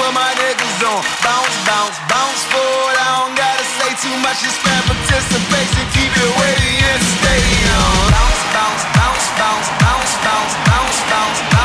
put my niggas on. Bounce, bounce, bounce forward. I don't gotta say too much. Just fan participation. Keep it wavy in the stadium. Bounce, bounce, bounce, bounce, bounce, bounce, bounce, bounce.